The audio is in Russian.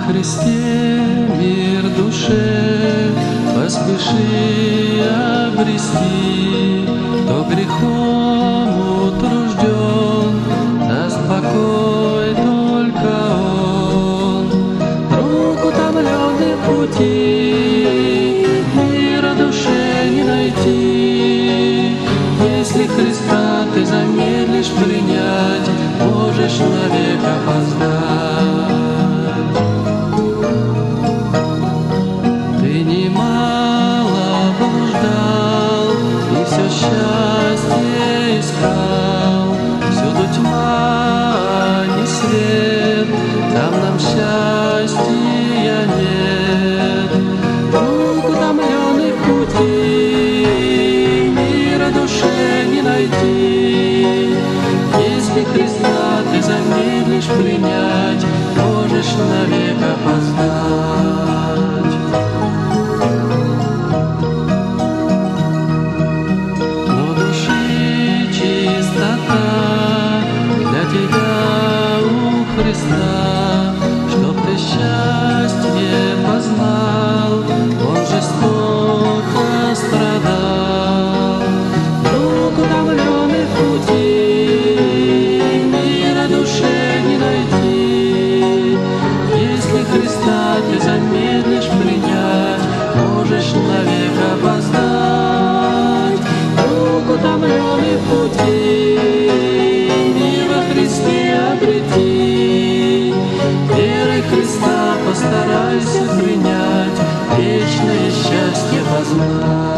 Христе мир душе поспеши обрести, кто грехом утружден, даст покой только Он. Друг утомленный в пути, мира душе не найти. Если Христа ты замедлишь принять, можешь навек опоздать. Счастье искал, всюду тьма, не свет, там нам счастья нет. Друг утомленный в пути, мира душе не найти. Если Христа ты замедлишь принять, можешь навек опоздать. Христа, чтоб ты счастье познал, Он жестоко страдал. Друг утомленный в пути, мира душе не найти. Если Христа ты замедлишь принять, можешь навек опоздать. Друг утомленный в пути, мир во Христе обрети. Верой Христа постарайся принять, вечное счастье познать.